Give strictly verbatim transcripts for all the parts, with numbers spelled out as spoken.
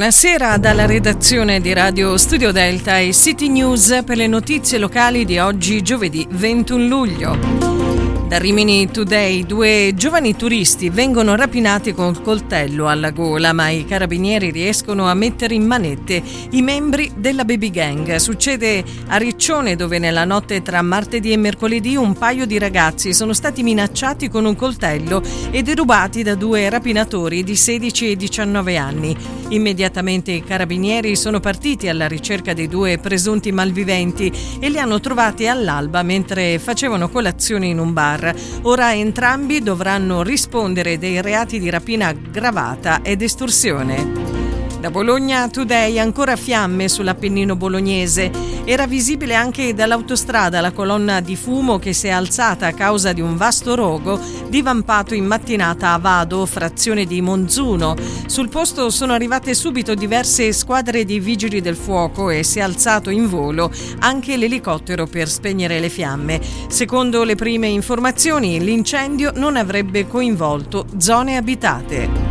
Buonasera dalla redazione di Radio Studio Delta e City News per le notizie locali di oggi, giovedì ventuno luglio. Da Rimini Today, due giovani turisti vengono rapinati col coltello alla gola, ma i carabinieri riescono a mettere in manette i membri della baby gang. Succede a Riccione, dove nella notte tra martedì e mercoledì un paio di ragazzi sono stati minacciati con un coltello e derubati da due rapinatori di sedici e diciannove anni. Immediatamente i carabinieri sono partiti alla ricerca dei due presunti malviventi e li hanno trovati all'alba mentre facevano colazione in un bar. Ora entrambi dovranno rispondere dei reati di rapina aggravata ed estorsione. Da Bologna Today, ancora fiamme sull'Appennino bolognese. Era visibile anche dall'autostrada la colonna di fumo che si è alzata a causa di un vasto rogo divampato in mattinata a Vado, frazione di Monzuno. Sul posto sono arrivate subito diverse squadre di vigili del fuoco e si è alzato in volo anche l'elicottero per spegnere le fiamme. Secondo le prime informazioni, l'incendio non avrebbe coinvolto zone abitate.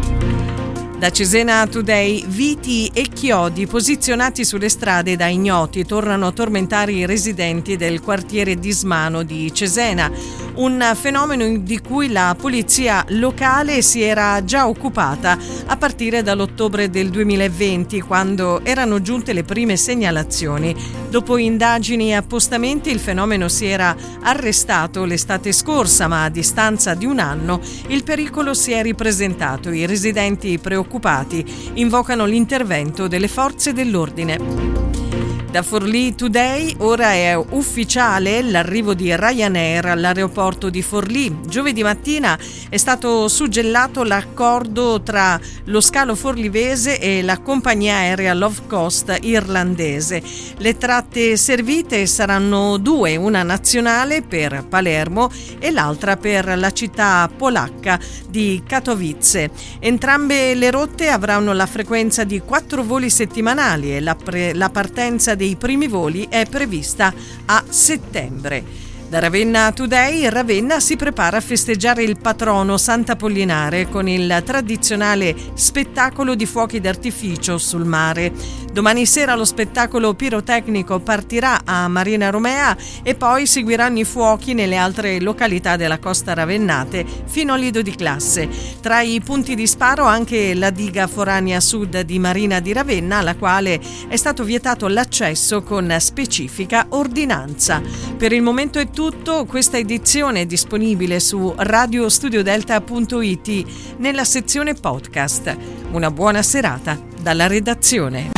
Da Cesena Today, viti e chiodi posizionati sulle strade da ignoti tornano a tormentare i residenti del quartiere Dismano di Cesena, un fenomeno di cui la polizia locale si era già occupata a partire dall'ottobre del duemilaventi, quando erano giunte le prime segnalazioni. Dopo indagini e appostamenti il fenomeno si era arrestato l'estate scorsa, ma a distanza di un anno il pericolo si è ripresentato. I residenti preoccupati invocano l'intervento delle forze dell'ordine. Da Forlì Today, ora è ufficiale l'arrivo di Ryanair all'aeroporto di Forlì. Giovedì mattina è stato suggellato l'accordo tra lo scalo forlivese e la compagnia aerea low cost irlandese. Le tratte servite saranno due, una nazionale per Palermo e l'altra per la città polacca di Katowice. Entrambe le rotte avranno la frequenza di quattro voli settimanali e la, pre- la partenza dei I primi voli è prevista a settembre. Da Ravenna Today, Ravenna si prepara a festeggiare il patrono Sant'Apollinare con il tradizionale spettacolo di fuochi d'artificio sul mare. Domani sera lo spettacolo pirotecnico partirà a Marina Romea e poi seguiranno i fuochi nelle altre località della costa ravennate fino al Lido di Classe. Tra i punti di sparo anche la diga foranea sud di Marina di Ravenna, alla quale è stato vietato l'accesso con specifica ordinanza. Per il momento è tutto, questa edizione è disponibile su radio studio delta punto it nella sezione podcast. Una buona serata dalla redazione.